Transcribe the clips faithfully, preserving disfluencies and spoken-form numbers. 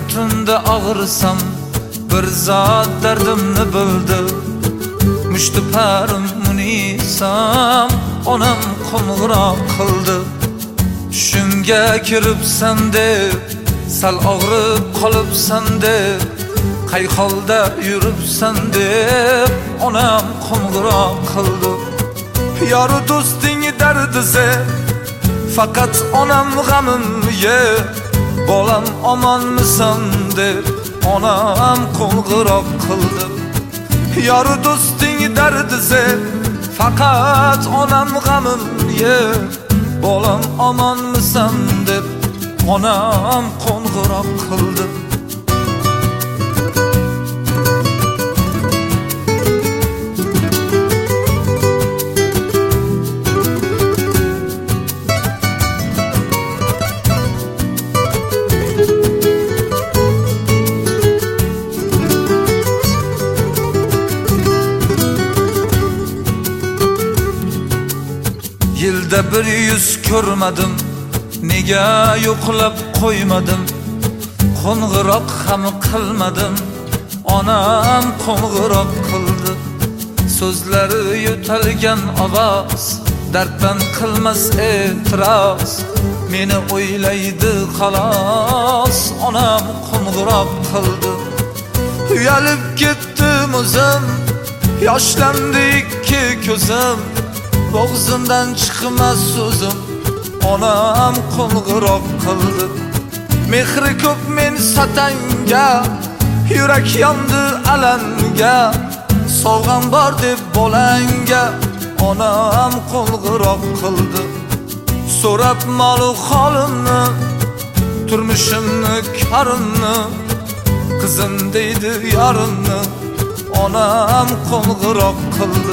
tunda og'risam bir zot dardimni bildi. Mushti parim munisam onam qo'ng'iroq qildi. Tushimga kiribsan deb, sal og'rib qolibsan deb, qay holda yuribsan deb onam qo'ng'iroq qildi. Yor do'sting dardise, faqat onam g'amim ye. Bolam omonmisan deb onam qo'ng'iroq qildi. Yor do'sting dardise, faqat onam g'amim ye. Bolam omonmisan deb onam qo'ng'iroq qildi. Yilda bir yuz ko'rmadim, nega yo'qlab qo'ymadim. Qo'ng'iroq ham qilmadim, onam qo'ng'iroq qildi. So'zlari yo'talgan ovoz, darddan qilmas e'tiroz. Meni o'ylaydi xolos, onam qo'ng'iroq qildi. Uyalib ketdim o'zim, yoshlandi ikki ko'zim. Bo'g'zimdan chiqmas so'zim, onam qo'ng'iroq qildi. Mehri ko'p men satanga, yurak yondi alanga. Sovg'am bor deb bolanga, onam qo'ng'iroq qildi. So'rab mol holimni, turmushimni, korimni, qizim deydi yorimni, onam qo'ng'iroq qildi.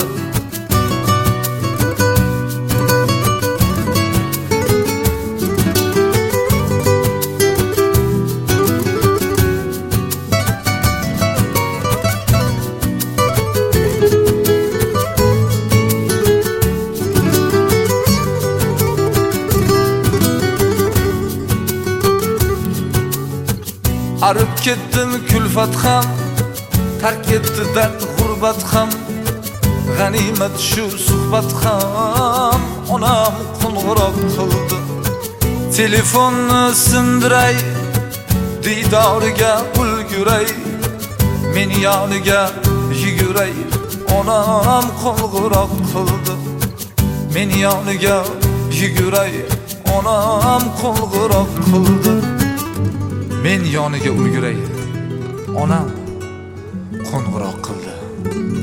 Arib ketdim kulfat ham, tark etdi dard g'urbat ham. G'animat shu suhbat ham, onam qo'ng'iroq qildi. Telefonni sindiray, diydoriga ulguray. Men yoniga yuguray, onam qo'ng'iroq qildi. Men yoniga yuguray, onam qo'ng'iroq qildi. Men yoniga ulguray, onam qo'ng'iroq qildi.